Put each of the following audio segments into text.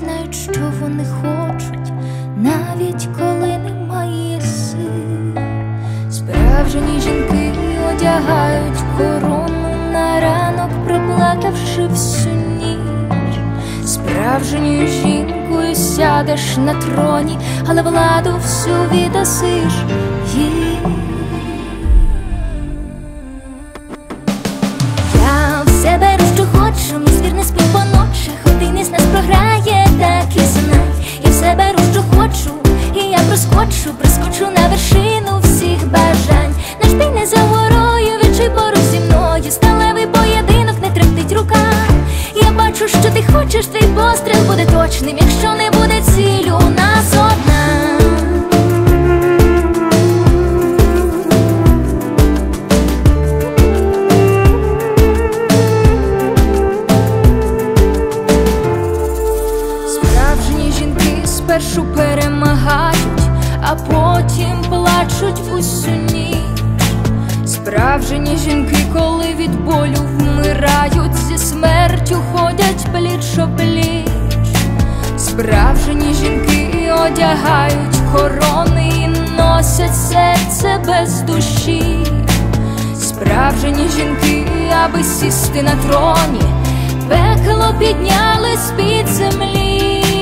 знають, що вони хочуть, навіть коли немає сил. Справжні жінки одягають корону на ранок, проплакавши всю ніч. Справжньою жінкою сядеш на троні, але владу всю віддасиш їй. Я все беру, що хочу, мій звір не спить по ночах, один із нас програє, так і знай. Я все беру, що хочу, і я проскочу на вершину всіх бажань. Наш бій не за горою, відчуй поруч зі мною, сталевий поєдинок, не тремтить рука. Я бачу, що ти хочеш, твій постріл буде точним, якщо не буде цілі у нас одна. Справжні жінки спершу перемагають, а потім плачуть усю ніч. Справжні жінки, коли від болю вмирають, зі смертю ходять пліч-о-пліч. Справжні жінки одягають корони і носять серце без душі. Справжні жінки, аби сісти на троні, пекло підняли з-під землі.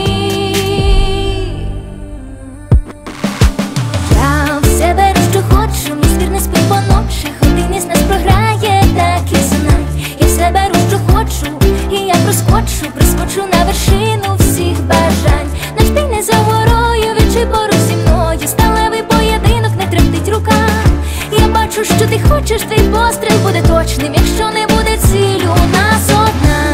Я все беру, що хочу, мій звір не спить по ночах, один із нас програє, так і знай. Я все беру, що хочу, і я проскочу на вершину всіх бажань. Наш бій не за горою, відчуй поруч зі мною, сталевий поєдинок, не тремтить рука. Я бачу, що ти хочеш, твій постріл буде точним, якщо не буде цілі у нас одна.